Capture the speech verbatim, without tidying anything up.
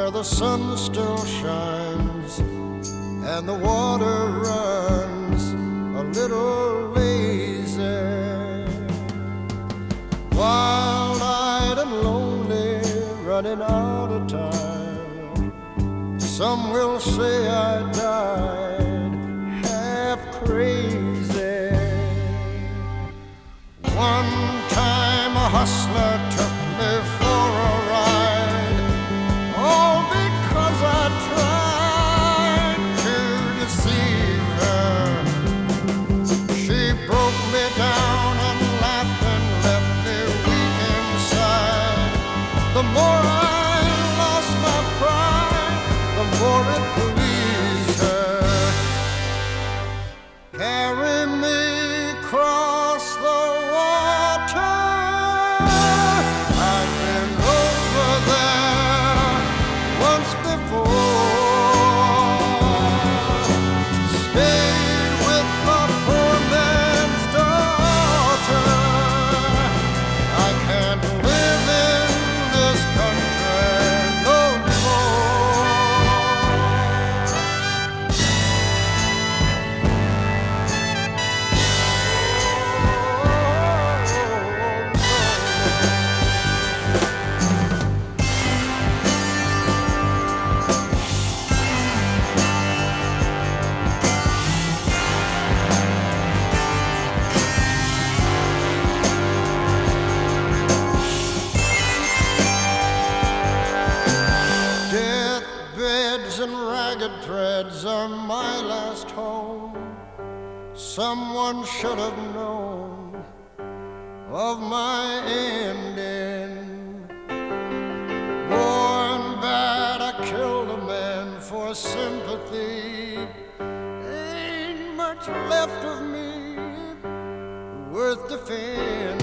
where the sun still shines and the water runs a little lazy. Wild-eyed and lonely, running out of time. Some will say I died half crazy. One time a hustler took me for a ride, all because I tried to deceive her. She broke me down and laughed and left me weak inside. The more I lost my pride, the more it pleased her. Carry me across the water, I've been over there once before. Stayed with the poor man's daughter. I can't live in this country no more. Deathbeds and ragged threads are my last home. Someone should have known of my ending. Born bad, I killed a man for sympathy. Ain't much left of me worth defending.